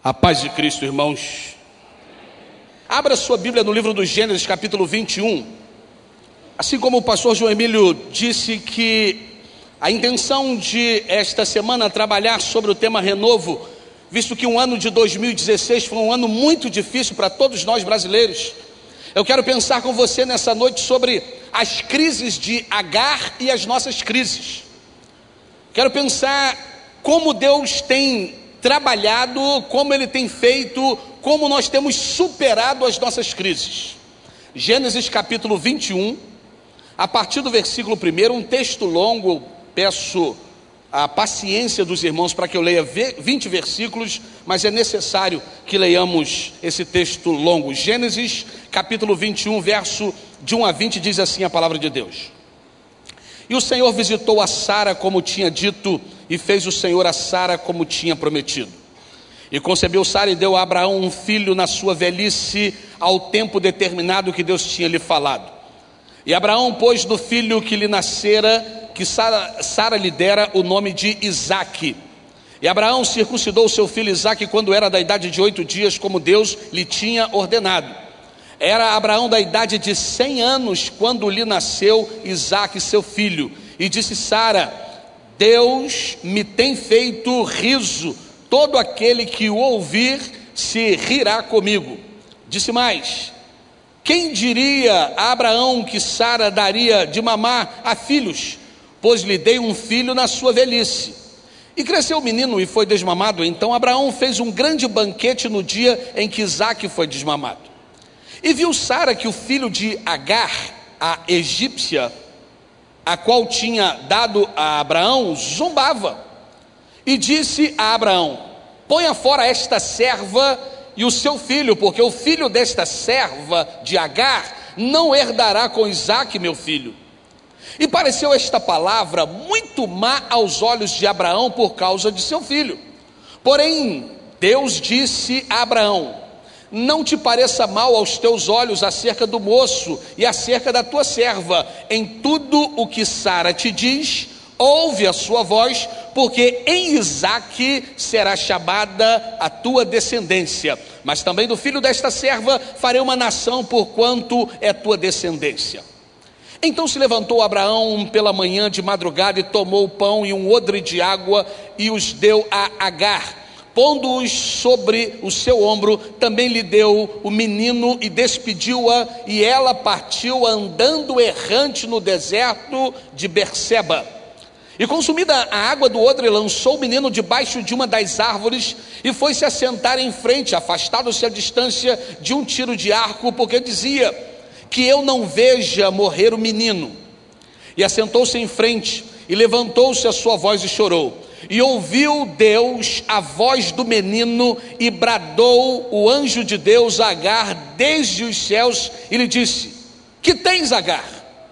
A paz de Cristo, irmãos. Abra sua Bíblia no livro do Gênesis, capítulo 21. Assim como o pastor João Emílio disse que a intenção de esta semana trabalhar sobre o tema renovo, visto que um ano de 2016 foi um ano muito difícil para todos nós brasileiros. Eu quero pensar com você nessa noite sobre as crises de Agar e as nossas crises. Quero pensar como Deus tem trabalhado, como Ele tem feito, como nós temos superado as nossas crises. Gênesis capítulo 21, a partir do versículo 1, um texto longo. Peço a paciência dos irmãos para que eu leia 20 versículos, mas é necessário que leiamos esse texto longo. Gênesis capítulo 21, verso de 1 a 20, diz assim a palavra de Deus: E o Senhor visitou a Sara como tinha dito, e fez o Senhor a Sara como tinha prometido. E concebeu Sara e deu a Abraão um filho na sua velhice, ao tempo determinado que Deus tinha lhe falado. E Abraão pôs do filho que lhe nascera, que Sara lhe dera, o nome de Isaque. E Abraão circuncidou seu filho Isaque quando era da idade de 8 dias, como Deus lhe tinha ordenado. Era Abraão da idade de 100 anos, quando lhe nasceu Isaque, seu filho. E disse Sara: Deus me tem feito riso, todo aquele que o ouvir se rirá comigo. Disse mais: quem diria a Abraão que Sara daria de mamar a filhos? Pois lhe dei um filho na sua velhice. E cresceu o menino e foi desmamado. Então Abraão fez um grande banquete no dia em que Isaque foi desmamado. E viu Sara que o filho de Agar, a egípcia, a qual tinha dado a Abraão, zombava. E disse a Abraão: ponha fora esta serva e o seu filho, porque o filho desta serva de Agar não herdará com Isaque, meu filho. E pareceu esta palavra muito má aos olhos de Abraão por causa de seu filho. Porém, Deus disse a Abraão: não te pareça mal aos teus olhos acerca do moço e acerca da tua serva. Em tudo o que Sara te diz, ouve a sua voz, porque em Isaque será chamada a tua descendência. Mas também do filho desta serva farei uma nação, porquanto é tua descendência. Então se levantou Abraão pela manhã de madrugada e tomou o pão e um odre de água e os deu a Agar. Pondo-os sobre o seu ombro, também lhe deu o menino e despediu-a, e ela partiu andando errante no deserto de Berseba. E consumida a água do odre, lançou o menino debaixo de uma das árvores e foi se assentar em frente, afastado-se a distância de um tiro de arco, porque dizia: que eu não veja morrer o menino. E assentou-se em frente, e levantou-se a sua voz e chorou. E ouviu Deus a voz do menino, e bradou o anjo de Deus a Agar desde os céus, e lhe disse: que tens, Agar?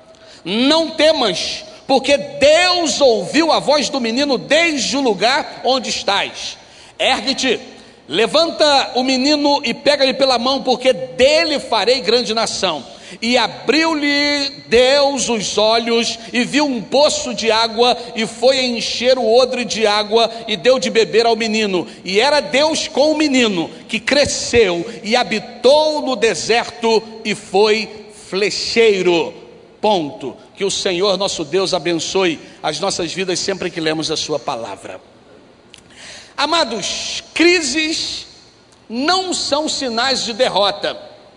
Não temas, porque Deus ouviu a voz do menino desde o lugar onde estás. Ergue-te, levanta o menino e pega-lhe pela mão, porque dele farei grande nação. E abriu-lhe Deus os olhos e viu um poço de água, e foi encher o odre de água e deu de beber ao menino. E era Deus com o menino, que cresceu e habitou no deserto e foi flecheiro. Ponto. Que o Senhor nosso Deus abençoe as nossas vidas sempre que lemos a sua palavra. Amados, crises não são sinais de derrota,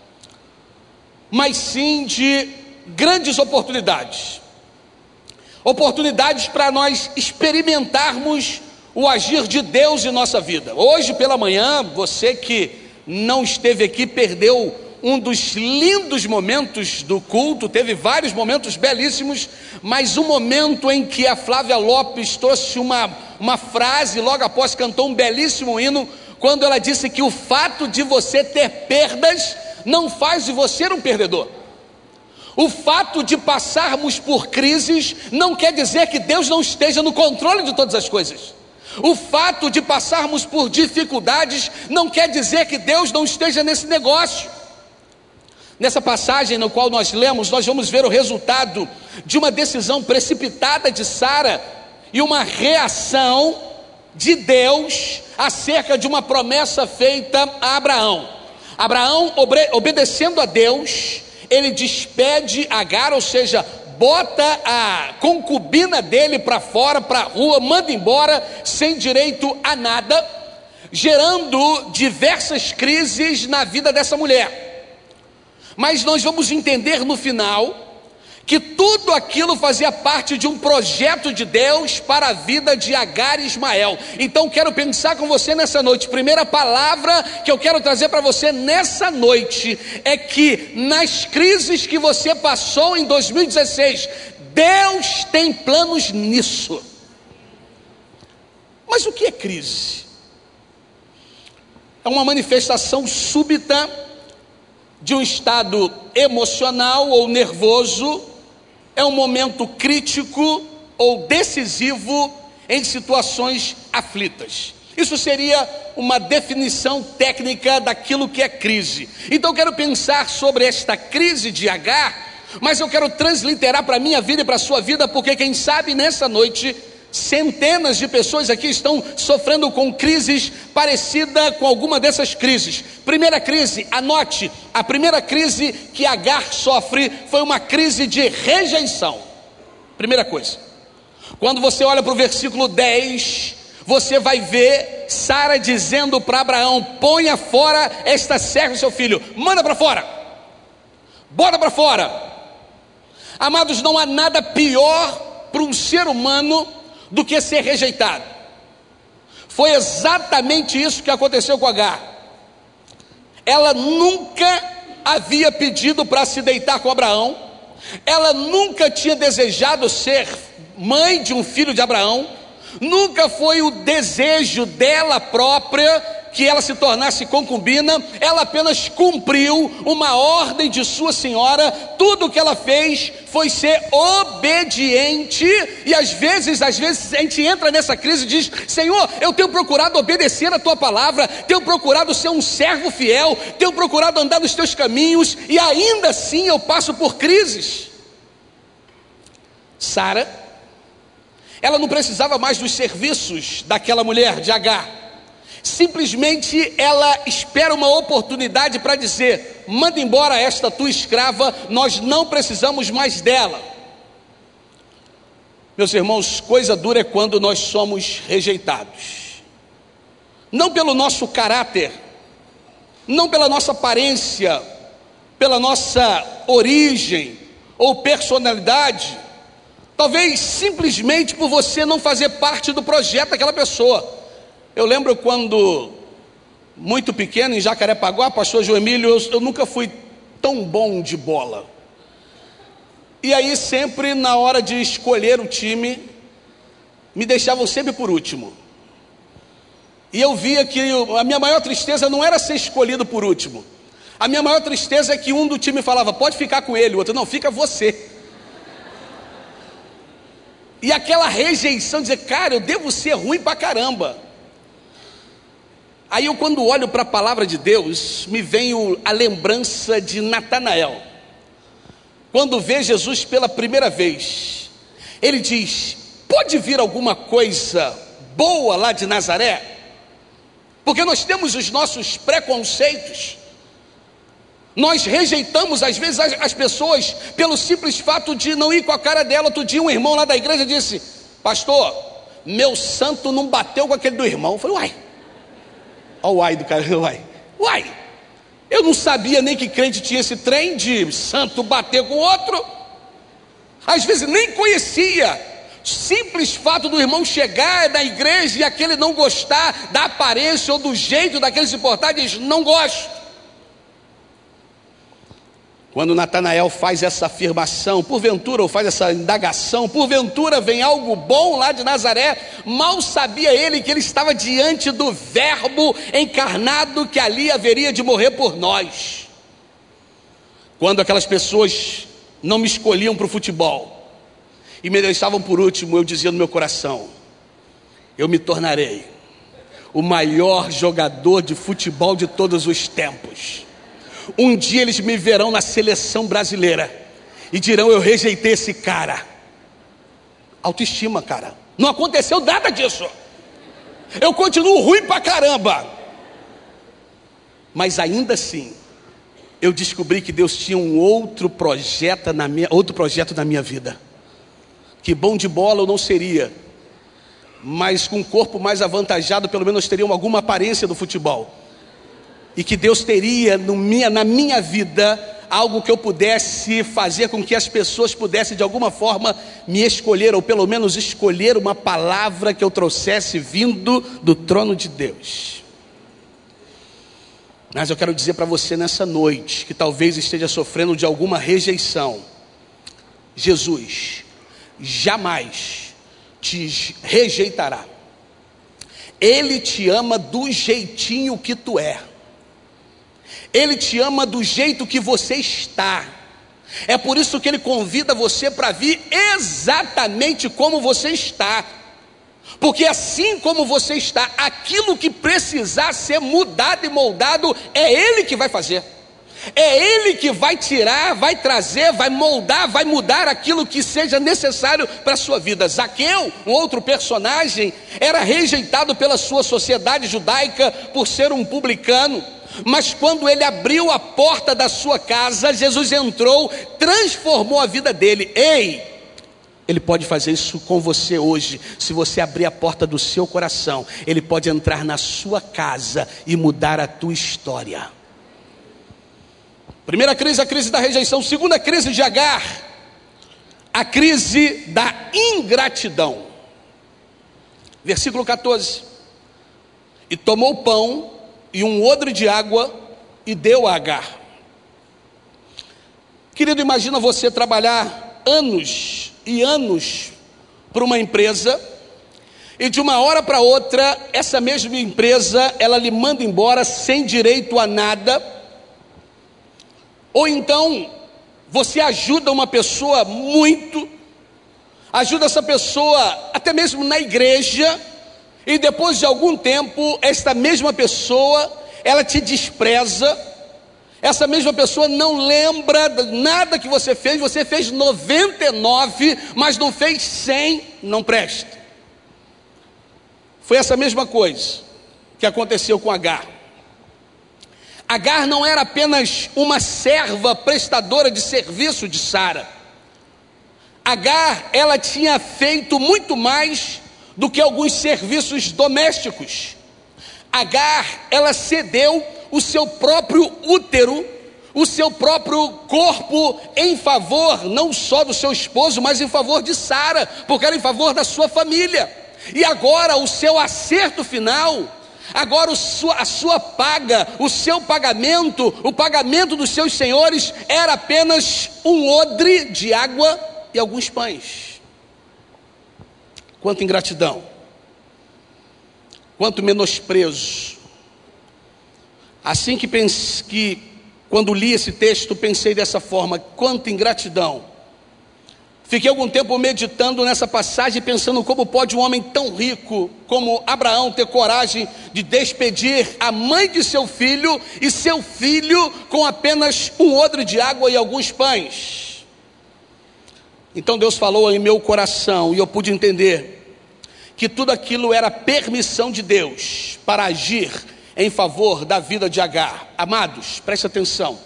mas sim de grandes oportunidades. Oportunidades para nós experimentarmos o agir de Deus em nossa vida. Hoje pela manhã, você que não esteve aqui perdeu um dos lindos momentos do culto. Teve vários momentos belíssimos, mas o momento em que a Flávia Lopes trouxe uma frase, logo após cantou um belíssimo hino, quando ela disse que o fato de você ter perdas não faz de você um perdedor. O fato de passarmos por crises não quer dizer que Deus não esteja no controle de todas as coisas. O fato de passarmos por dificuldades não quer dizer que Deus não esteja nesse negócio. Nessa passagem no qual nós lemos, nós vamos ver o resultado de uma decisão precipitada de Sara e uma reação de Deus acerca de uma promessa feita a Abraão. Abraão, obedecendo a Deus, ele despede Agar, ou seja, bota a concubina dele para fora, para a rua, manda embora sem direito a nada, gerando diversas crises na vida dessa mulher. Mas nós vamos entender no final que tudo aquilo fazia parte de um projeto de Deus para a vida de Agar e Ismael. Então quero pensar com você nessa noite. Primeira palavra que eu quero trazer para você nessa noite é que nas crises que você passou em 2016, Deus tem planos nisso. Mas o que é crise? É uma manifestação súbita de um estado emocional ou nervoso. É um momento crítico ou decisivo em situações aflitas. Isso seria uma definição técnica daquilo que é crise. Então eu quero pensar sobre esta crise de Agar, mas eu quero transliterar para a minha vida e para a sua vida, porque quem sabe nessa noite centenas de pessoas aqui estão sofrendo com crises parecidas com alguma dessas crises. Primeira crise, anote, a primeira crise que Agar sofre foi uma crise de rejeição. Primeira coisa, quando você olha para o versículo 10, você vai ver Sara dizendo para Abraão: ponha fora esta serva, seu filho, manda para fora, bota para fora. Amados, não há nada pior para um ser humano do que ser rejeitado. Foi exatamente isso que aconteceu com Agar. Ela nunca havia pedido para se deitar com Abraão, ela nunca tinha desejado ser mãe de um filho de Abraão, nunca foi o desejo dela própria que ela se tornasse concubina, ela apenas cumpriu uma ordem de sua senhora. Tudo o que ela fez foi ser obediente, e às vezes a gente entra nessa crise e diz: Senhor, eu tenho procurado obedecer a tua palavra, tenho procurado ser um servo fiel, tenho procurado andar nos teus caminhos, e ainda assim eu passo por crises. Sara, ela não precisava mais dos serviços daquela mulher de Agar. Simplesmente ela espera uma oportunidade para dizer: manda embora esta tua escrava, nós não precisamos mais dela. Meus irmãos, coisa dura é quando nós somos rejeitados, não pelo nosso caráter, não pela nossa aparência, pela nossa origem ou personalidade, talvez simplesmente por você não fazer parte do projeto daquela pessoa. Eu lembro quando, muito pequeno, em Jacarepaguá, pastor João Emílio, eu nunca fui tão bom de bola. E aí sempre na hora de escolher o time, me deixavam sempre por último. E eu via que a minha maior tristeza não era ser escolhido por último. A minha maior tristeza é que um do time falava: pode ficar com ele, o outro: não, fica você. E aquela rejeição, dizer: cara, eu devo ser ruim pra caramba. Aí eu, quando olho para a palavra de Deus, me vem a lembrança de Natanael. Quando vê Jesus pela primeira vez, ele diz: pode vir alguma coisa boa lá de Nazaré? Porque nós temos os nossos preconceitos, nós rejeitamos às vezes as pessoas pelo simples fato de não ir com a cara dela. Outro dia um irmão lá da igreja disse: pastor, meu santo não bateu com aquele do irmão. Eu falei: uai. Olha o uai do cara, uai, eu não sabia nem que crente tinha esse trem de santo bater com outro. Às vezes nem conhecia. Simples fato do irmão chegar na igreja e aquele não gostar da aparência ou do jeito daquele se portar, diz: não gosto. Quando Natanael faz essa afirmação, porventura, ou faz essa indagação, porventura vem algo bom lá de Nazaré, mal sabia ele que ele estava diante do verbo encarnado que ali haveria de morrer por nós. Quando aquelas pessoas não me escolhiam para o futebol e me deixavam por último, eu dizia no meu coração: eu me tornarei o maior jogador de futebol de todos os tempos. Um dia eles me verão na seleção brasileira e dirão: eu rejeitei esse cara. Autoestima, cara. Não aconteceu nada disso. Eu continuo ruim pra caramba. Mas ainda assim, eu descobri que Deus tinha um outro projeto na minha vida. Que bom de bola eu não seria, mas com um corpo mais avantajado, pelo menos teria alguma aparência do futebol. E que Deus teria na minha vida algo que eu pudesse fazer com que as pessoas pudessem de alguma forma me escolher, ou pelo menos escolher uma palavra que eu trouxesse vindo do trono de Deus. Mas eu quero dizer para você nessa noite, que talvez esteja sofrendo de alguma rejeição, Jesus jamais te rejeitará. Ele te ama do jeitinho que tu é. Ele te ama do jeito que você está. É por isso que Ele convida você para vir exatamente como você está. Porque assim como você está, aquilo que precisar ser mudado e moldado, é Ele que vai fazer. É Ele que vai tirar, vai trazer, vai moldar, vai mudar aquilo que seja necessário para a sua vida. Zaqueu, um outro personagem, era rejeitado pela sua sociedade judaica por ser um publicano. Mas quando ele abriu a porta da sua casa, Jesus entrou, transformou a vida dele. Ei, Ele pode fazer isso com você hoje. Se você abrir a porta do seu coração, Ele pode entrar na sua casa e mudar a tua história. Primeira crise, a crise da rejeição. Segunda crise de Agar, a crise da ingratidão. Versículo 14. E tomou o pão e um odre de água e deu a Agar. Querido, imagina você trabalhar anos e anos para uma empresa, e de uma hora para outra, essa mesma empresa, ela lhe manda embora sem direito a nada. Ou então, você ajuda uma pessoa muito, ajuda essa pessoa até mesmo na igreja, e depois de algum tempo, esta mesma pessoa, ela te despreza. Essa mesma pessoa não lembra nada que você fez 99, mas não fez 100, não presta. Foi essa mesma coisa que aconteceu com Agar. Agar não era apenas uma serva prestadora de serviço de Sara. Agar, ela tinha feito muito mais do que alguns serviços domésticos. Agar, ela cedeu o seu próprio útero, o seu próprio corpo em favor não só do seu esposo, mas em favor de Sara, porque era em favor da sua família. E agora o seu acerto final, agora a sua paga, o seu pagamento, o pagamento dos seus senhores era apenas um odre de água e alguns pães. Quanto ingratidão, quanto menosprezo. Assim que quando li esse texto, pensei dessa forma: quanto ingratidão. Fiquei algum tempo meditando nessa passagem, pensando como pode um homem tão rico como Abraão ter coragem de despedir a mãe de seu filho e seu filho com apenas um odre de água e alguns pães. Então Deus falou em meu coração e eu pude entender que tudo aquilo era permissão de Deus para agir em favor da vida de Agar. Amados, preste atenção.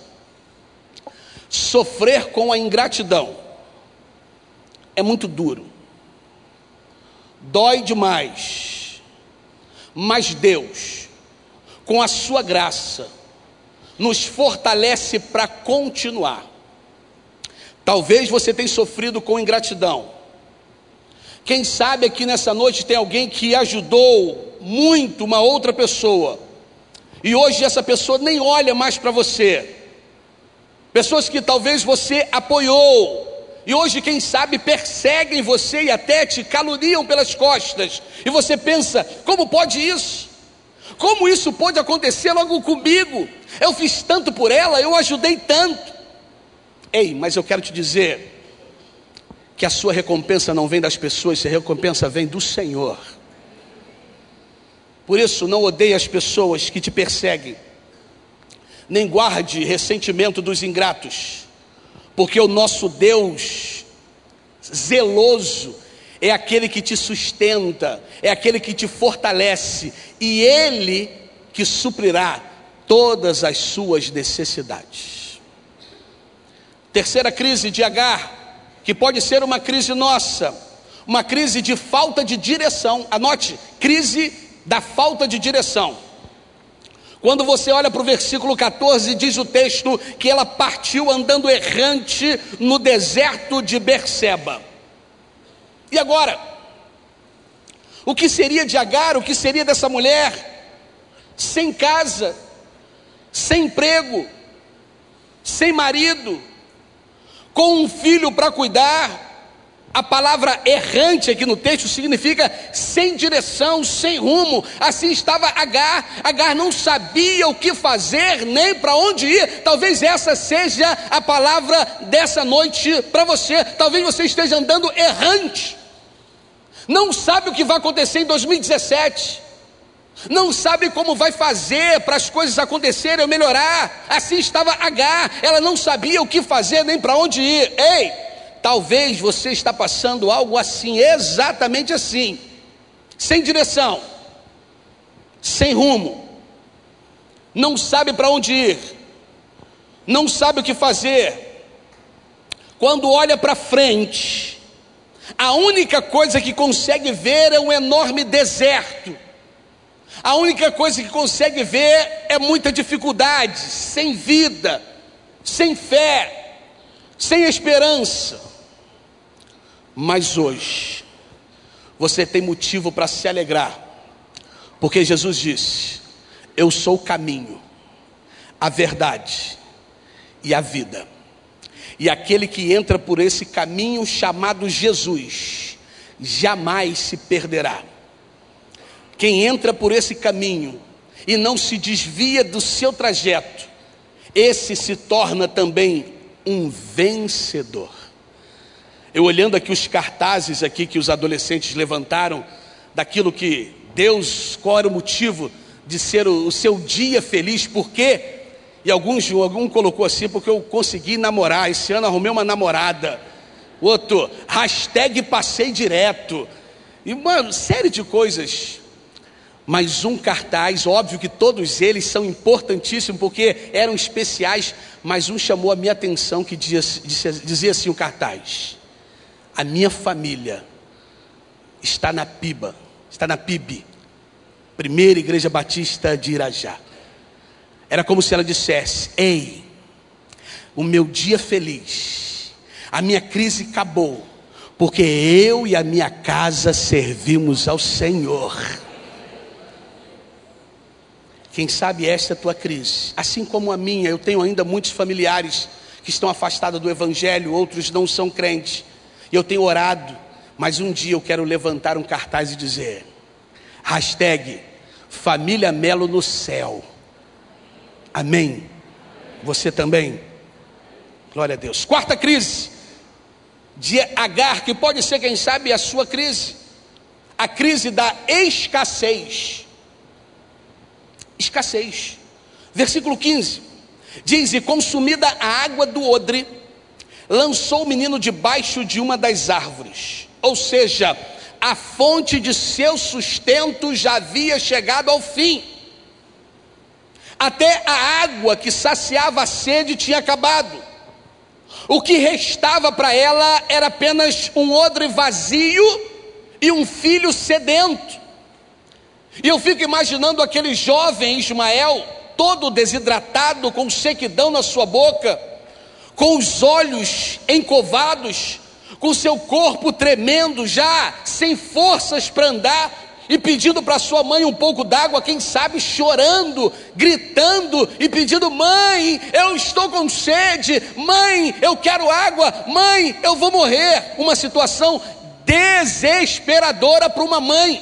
Sofrer com a ingratidão é muito duro, dói demais, mas Deus, com a sua graça, nos fortalece para continuar. Talvez você tenha sofrido com ingratidão. Quem sabe aqui nessa noite tem alguém que ajudou muito uma outra pessoa, e hoje essa pessoa nem olha mais para você. Pessoas que talvez você apoiou, e hoje quem sabe perseguem você e até te caluniam pelas costas. E você pensa: como pode isso? Como isso pode acontecer logo comigo? Eu fiz tanto por ela, eu ajudei tanto. Ei, mas eu quero te dizer que a sua recompensa não vem das pessoas, a recompensa vem do Senhor. Por isso, não odeie as pessoas que te perseguem, nem guarde ressentimento dos ingratos, porque o nosso Deus zeloso, é aquele que te sustenta, é aquele que te fortalece, e Ele que suprirá todas as suas necessidades. Terceira crise de Agar, que pode ser uma crise nossa, uma crise de falta de direção. Anote, crise da falta de direção. Quando você olha para o versículo 14, diz o texto que ela partiu andando errante no deserto de Berseba. E agora? O que seria de Agar? O que seria dessa mulher? Sem casa, sem emprego, sem marido, com um filho para cuidar. A palavra errante aqui no texto significa sem direção, sem rumo. Assim estava Agar. Agar não sabia o que fazer, nem para onde ir. Talvez essa seja a palavra dessa noite para você. Talvez você esteja andando errante, não sabe o que vai acontecer em 2017, não sabe como vai fazer para as coisas acontecerem ou melhorar. Assim estava Agar. Ela não sabia o que fazer, nem para onde ir. Ei, talvez você está passando algo assim, exatamente assim, sem direção, sem rumo, não sabe para onde ir, não sabe o que fazer. Quando olha para frente, a única coisa que consegue ver é um enorme deserto. A única coisa que consegue ver é muita dificuldade, sem vida, sem fé, sem esperança. Mas hoje você tem motivo para se alegrar, porque Jesus disse: eu sou o caminho, a verdade e a vida, e aquele que entra por esse caminho chamado Jesus jamais se perderá. Quem entra por esse caminho e não se desvia do seu trajeto, esse se torna também um vencedor. Eu olhando aqui os cartazes aqui que os adolescentes levantaram, daquilo que Deus, qual era o motivo de ser o seu dia feliz, por quê? E algum colocou assim: porque eu consegui namorar, esse ano arrumei uma namorada. Outro, hashtag passei direto. E uma série de coisas. Mas um cartaz, óbvio que todos eles são importantíssimos, porque eram especiais, mas um chamou a minha atenção, que dizia assim o cartaz: a minha família está na PIB, Primeira Igreja Batista de Irajá. Era como se ela dissesse: ei, o meu dia feliz, a minha crise acabou, porque eu e a minha casa servimos ao Senhor. Quem sabe esta é a tua crise, assim como a minha. Eu tenho ainda muitos familiares que estão afastados do Evangelho, outros não são crentes, e eu tenho orado, mas um dia eu quero levantar um cartaz e dizer: hashtag Família Melo no céu. Amém? Você também? Glória a Deus. Quarta crise de Agar, que pode ser, quem sabe, a sua crise, a crise da escassez. Escassez. Versículo 15 diz: e consumida a água do odre, lançou o menino debaixo de uma das árvores. Ou seja, a fonte de seu sustento já havia chegado ao fim. Até a água que saciava a sede tinha acabado. O que restava para ela era apenas um odre vazio e um filho sedento. E eu fico imaginando aquele jovem Ismael, todo desidratado, com sequidão na sua boca, com os olhos encovados, com seu corpo tremendo, já sem forças para andar, e pedindo para sua mãe um pouco d'água, quem sabe chorando, gritando e pedindo: mãe, eu estou com sede, mãe, eu quero água, mãe, eu vou morrer. Uma situação desesperadora para uma mãe.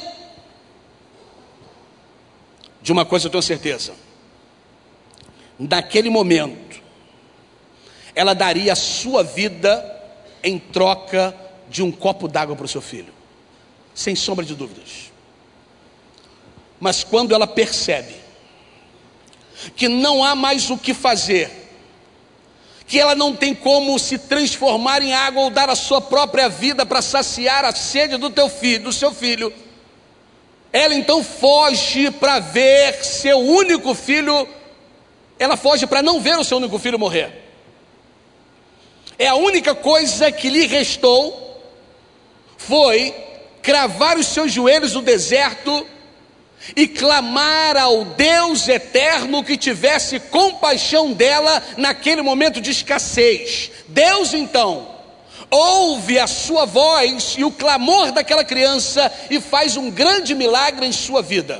De uma coisa eu tenho certeza: naquele momento ela daria a sua vida em troca de um copo d'água para o seu filho, sem sombra de dúvidas. Mas quando ela percebe que não há mais o que fazer, que ela não tem como se transformar em água ou dar a sua própria vida para saciar a sede do seu filho, ela então foge para ver seu único filho, ela foge para não ver o seu único filho morrer. É a única coisa que lhe restou, foi cravar os seus joelhos no deserto e clamar ao Deus eterno que tivesse compaixão dela naquele momento de escassez. Deus então ouve a sua voz e o clamor daquela criança e faz um grande milagre em sua vida.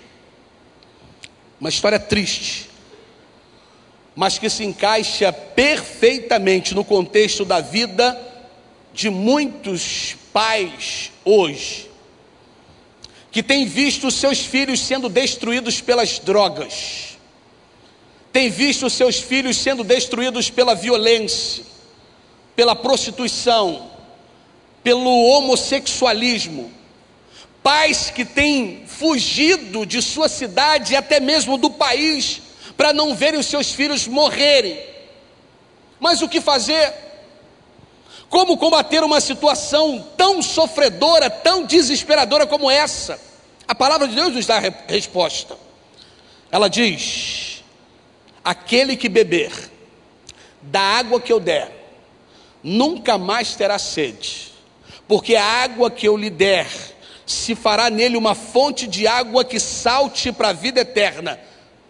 Uma história triste, mas que se encaixa perfeitamente no contexto da vida de muitos pais hoje, que têm visto seus filhos sendo destruídos pelas drogas, têm visto seus filhos sendo destruídos pela violência, pela prostituição, pelo homossexualismo, pais que têm fugido de sua cidade e até mesmo do país, para não verem os seus filhos morrerem. Mas o que fazer? Como combater uma situação tão sofredora, tão desesperadora como essa? A palavra de Deus nos dá a resposta. Ela diz: aquele que beber da água que eu der, nunca mais terá sede, porque a água que eu lhe der, se fará nele uma fonte de água que salte para a vida eterna.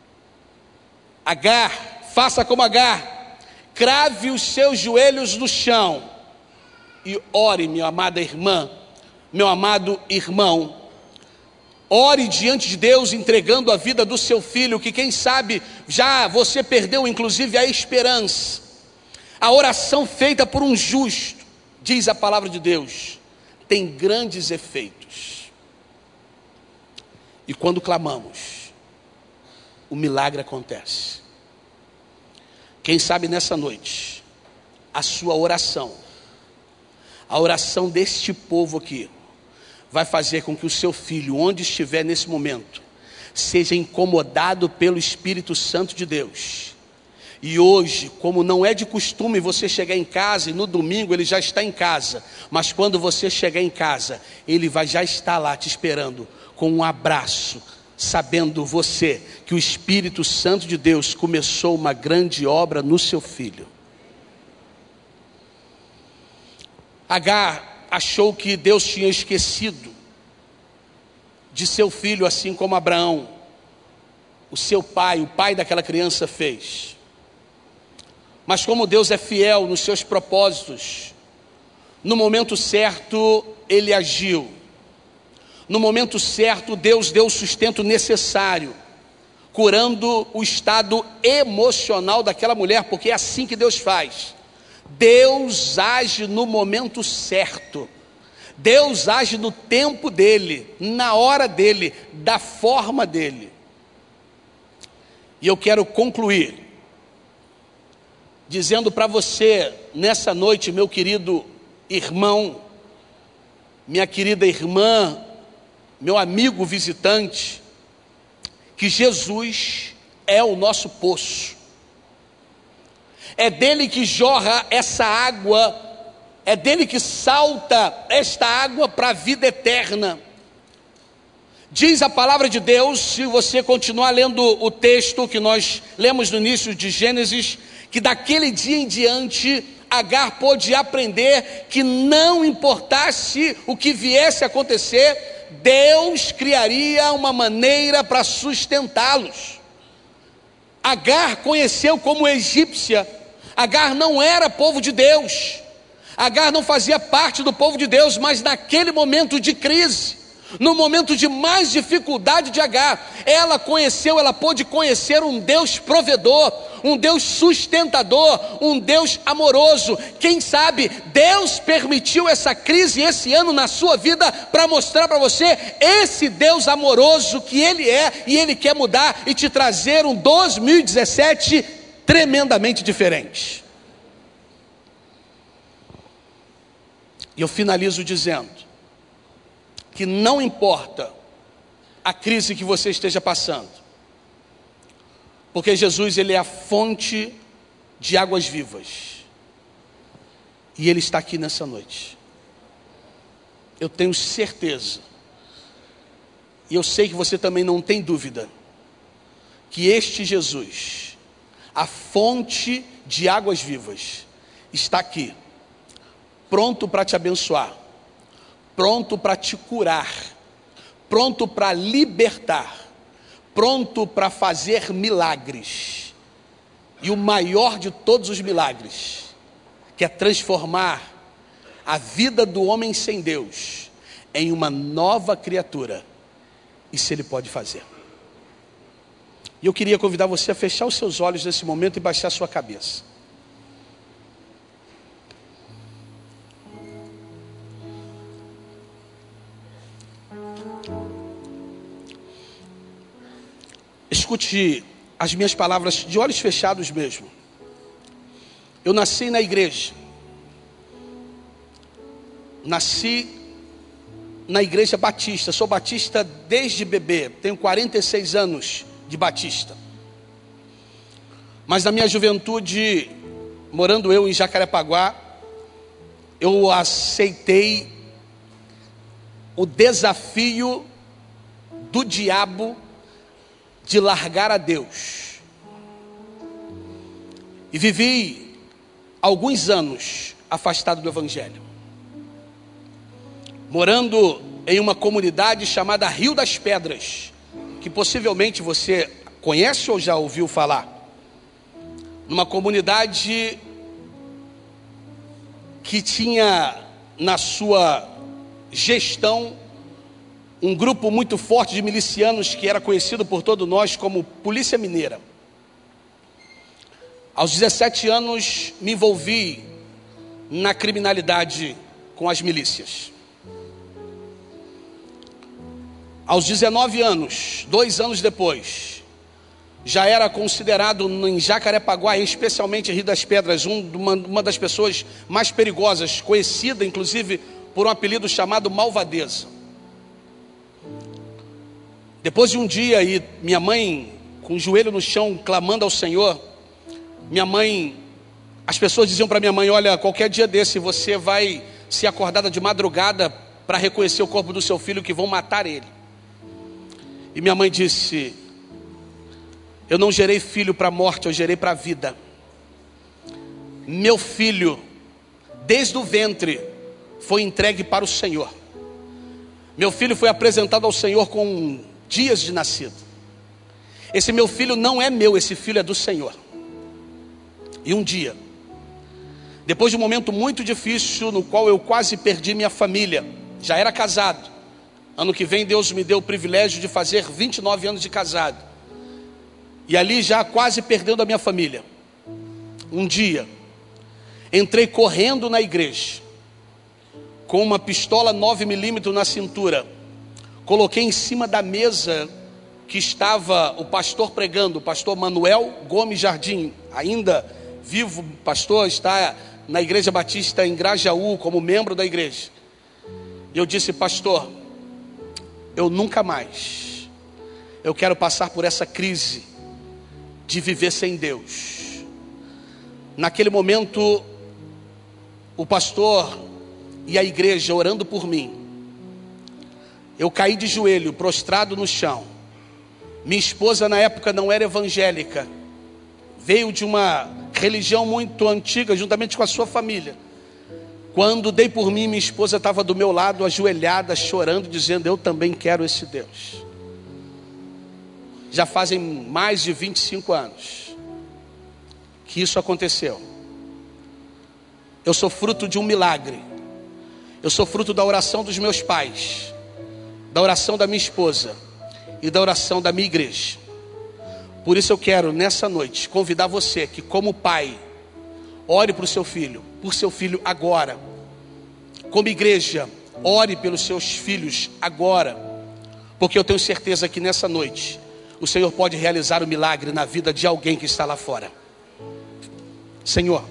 Agar, faça como Agar, crave os seus joelhos no chão e ore, minha amada irmã, meu amado irmão. Ore diante de Deus, entregando a vida do seu filho, que quem sabe já você perdeu inclusive a esperança. A oração feita por um justo, diz a palavra de Deus, tem grandes efeitos. E quando clamamos, o milagre acontece. Quem sabe nessa noite, a sua oração, a oração deste povo aqui, vai fazer com que o seu filho, onde estiver nesse momento, seja incomodado pelo Espírito Santo de Deus. E hoje, como não é de costume você chegar em casa, e no domingo ele já está em casa, mas quando você chegar em casa, ele vai já estar lá te esperando, com um abraço, sabendo você, que o Espírito Santo de Deus começou uma grande obra no seu filho. Agar achou que Deus tinha esquecido de seu filho, assim como Abraão, o seu pai, o pai daquela criança fez. Mas como Deus é fiel nos seus propósitos, no momento certo ele agiu. No momento certo Deus deu o sustento necessário, curando o estado emocional daquela mulher, porque é assim que Deus faz. Deus age no momento certo, Deus age no tempo dele, na hora dele, da forma dele. E eu quero concluir dizendo para você nessa noite, meu querido irmão, minha querida irmã, meu amigo visitante, que Jesus é o nosso poço. É dele que jorra essa água, é dele que salta esta água para a vida eterna. Diz a palavra de Deus, se você continuar lendo o texto que nós lemos no início de Gênesis, que daquele dia em diante, Agar pôde aprender que não importasse o que viesse a acontecer, Deus criaria uma maneira para sustentá-los. Agar conheceu como egípcia. Agar não era povo de Deus, Agar não fazia parte do povo de Deus, mas naquele momento de crise, no momento de mais dificuldade de Agar, ela pôde conhecer um Deus provedor, um Deus sustentador, um Deus amoroso. Quem sabe Deus permitiu essa crise esse ano na sua vida para mostrar para você esse Deus amoroso que Ele é, e Ele quer mudar e te trazer um 2017 tremendamente diferente. E eu finalizo dizendo que não importa a crise que você esteja passando, porque Jesus, Ele é a fonte de águas vivas. E Ele está aqui nessa noite. Eu tenho certeza, e eu sei que você também não tem dúvida, que este Jesus, a fonte de águas vivas, está aqui, pronto para te abençoar, pronto para te curar, pronto para libertar, pronto para fazer milagres. E o maior de todos os milagres, que é transformar a vida do homem sem Deus em uma nova criatura. Isso Ele pode fazer. E eu queria convidar você a fechar os seus olhos nesse momento e baixar a sua cabeça. Escute as minhas palavras de olhos fechados mesmo. Eu nasci na igreja. Nasci na igreja batista. Sou batista desde bebê. Tenho 46 anos de batista. Mas na minha juventude, morando eu em Jacarepaguá, eu aceitei o desafio do diabo de largar a Deus. E vivi alguns anos afastado do Evangelho, morando em uma comunidade chamada Rio das Pedras, que possivelmente você conhece ou já ouviu falar. Numa comunidade que tinha na sua gestão um grupo muito forte de milicianos que era conhecido por todos nós como Polícia Mineira. Aos 17 anos me envolvi na criminalidade com as milícias. Aos 19 anos, 2 anos depois, já era considerado em Jacarepaguá, especialmente em Rio das Pedras, uma das pessoas mais perigosas, conhecida inclusive por um apelido chamado Malvadeza. Depois de um dia, e minha mãe com o joelho no chão, clamando ao Senhor, as pessoas diziam para minha mãe: olha, qualquer dia desse você vai ser acordada de madrugada para reconhecer o corpo do seu filho, que vão matar ele. E minha mãe disse: eu não gerei filho para a morte, eu gerei para a vida. Meu filho, desde o ventre, foi entregue para o Senhor. Meu filho foi apresentado ao Senhor com dias de nascido. Esse meu filho não é meu, esse filho é do Senhor. E um dia, depois de um momento muito difícil, no qual eu quase perdi minha família, já era casado. Ano que vem Deus me deu o privilégio de fazer 29 anos de casado. E ali já quase perdendo a minha família. Um dia, entrei correndo na igreja, com uma pistola 9mm na cintura. Coloquei em cima da mesa que estava o pastor pregando, o pastor Manuel Gomes Jardim, ainda vivo, pastor, está na Igreja Batista em Grajaú, como membro da igreja. E eu disse: pastor, eu nunca mais, eu quero passar por essa crise de viver sem Deus. Naquele momento, o pastor e a igreja orando por mim, eu caí de joelho, prostrado no chão. Minha esposa na época não era evangélica, veio de uma religião muito antiga, juntamente com a sua família. Quando dei por mim, minha esposa estava do meu lado, ajoelhada, chorando, dizendo: eu também quero esse Deus. Já fazem mais de 25 anos que isso aconteceu. Eu sou fruto de um milagre. Eu sou fruto da oração dos meus pais, da oração da minha esposa e da oração da minha igreja. Por isso eu quero nessa noite convidar você que, como pai, ore por seu filho, por seu filho agora. Como igreja, ore pelos seus filhos agora, porque eu tenho certeza que nessa noite o Senhor pode realizar um milagre na vida de alguém que está lá fora. Senhor,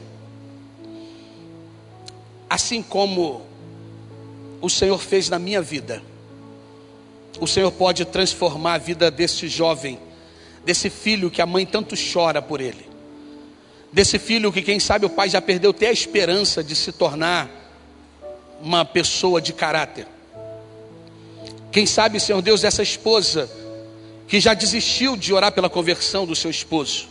assim como o Senhor fez na minha vida, o Senhor pode transformar a vida desse jovem, desse filho que a mãe tanto chora por ele, desse filho que quem sabe o pai já perdeu até a esperança de se tornar uma pessoa de caráter. Quem sabe, Senhor Deus, dessa esposa que já desistiu de orar pela conversão do seu esposo.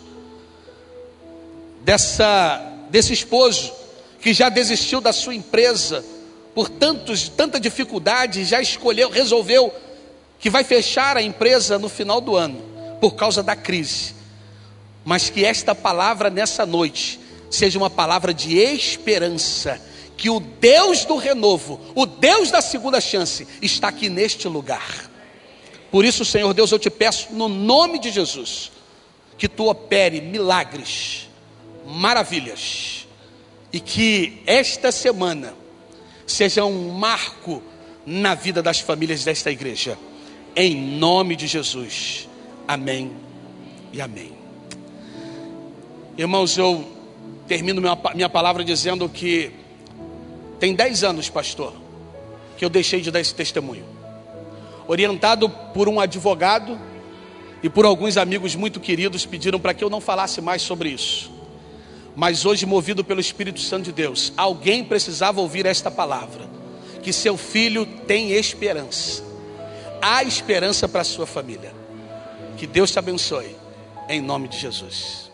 Desse esposo que já desistiu da sua empresa por tanta dificuldade, já resolveu que vai fechar a empresa no final do ano, por causa da crise. Mas que esta palavra nessa noite seja uma palavra de esperança, que o Deus do renovo, o Deus da segunda chance, está aqui neste lugar. Por isso, Senhor Deus, eu te peço no nome de Jesus, que tu opere milagres, maravilhas, e que esta semana seja um marco na vida das famílias desta igreja, em nome de Jesus, amém e amém. Irmãos, eu termino minha palavra dizendo que tem 10 anos, pastor, que eu deixei de dar esse testemunho, orientado por um advogado e por alguns amigos muito queridos, pediram para que eu não falasse mais sobre isso. Mas hoje, movido pelo Espírito Santo de Deus, alguém precisava ouvir esta palavra, que seu filho tem esperança. Há esperança para a sua família. Que Deus te abençoe, em nome de Jesus.